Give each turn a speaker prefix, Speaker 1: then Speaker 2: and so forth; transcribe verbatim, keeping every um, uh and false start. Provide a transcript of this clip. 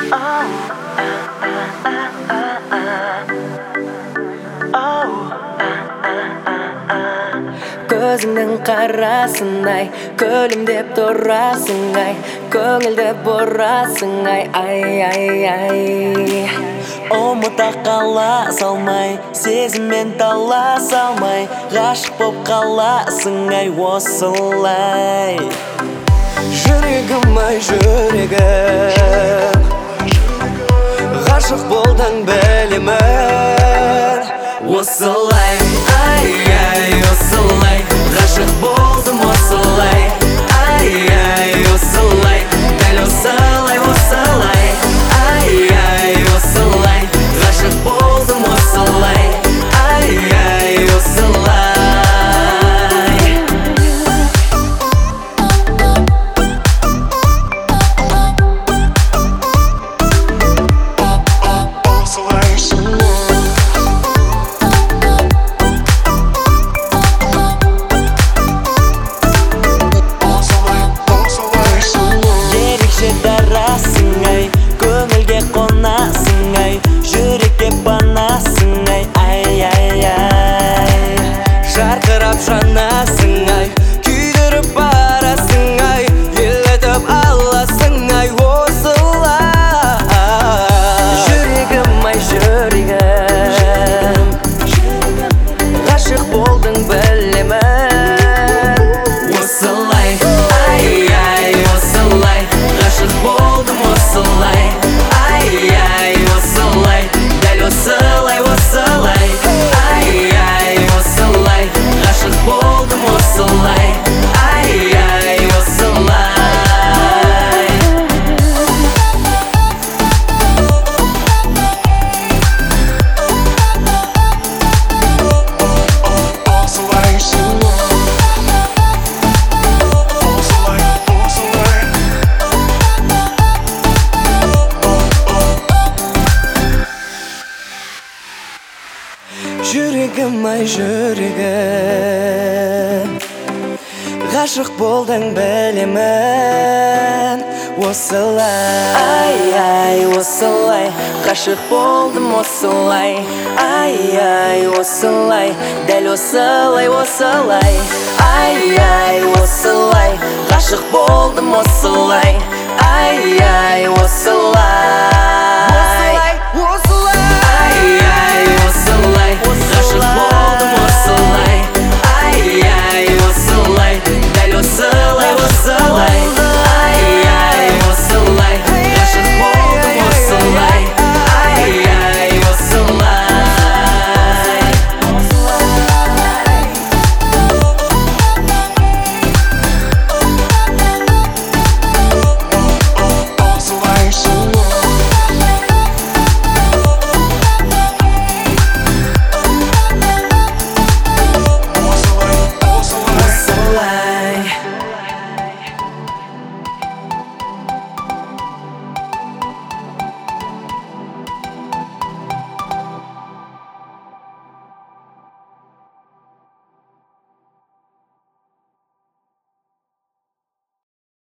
Speaker 1: Көзіңнің қарасын ай, күлімдеп тұрасың ай, көңілді бұрасың ай, ай, ай, ай.
Speaker 2: Ұмыта қала салмай, сезіммен таласа алмай, ғашық боп қаласың ай осылай.
Speaker 1: Жүрегім ай жүрегім, ғашық болдың білемін.
Speaker 2: Осылай, ай, ай, осылай, ғашық болдым осылай. Ай, ай, осылай, дәл осылай, осылай. Ай, ай, осылай, ғашық болдым осылай. Ай, ай, осылай. Көңілге қонасың ай, жүрекке банасың ай, ай, ай, ай.
Speaker 1: Жарқырап жанасың ай, күйдіріп барасың ай, елетіп аласың ай осылай. Жүрегім ай жүрегім, ғашық болдың білемін.
Speaker 2: Осылай, ай, ай, осылай, ғашық болдым осылай. Ай, ай, осылай, дәл осылай, осылай. Ай, ай, осылай, ғашық болдым осылай. Ай, ай, осылай.
Speaker 1: Жүрегім ай жүрегім, ғашық болдың білемін. Осылай,
Speaker 2: Ай, ай, осылай,
Speaker 1: ғашық болдым осылай. Ай, ай, осылай, дәл осылай, осылай. Ай, ай, осылай, ғашық болдым осылай. Ай,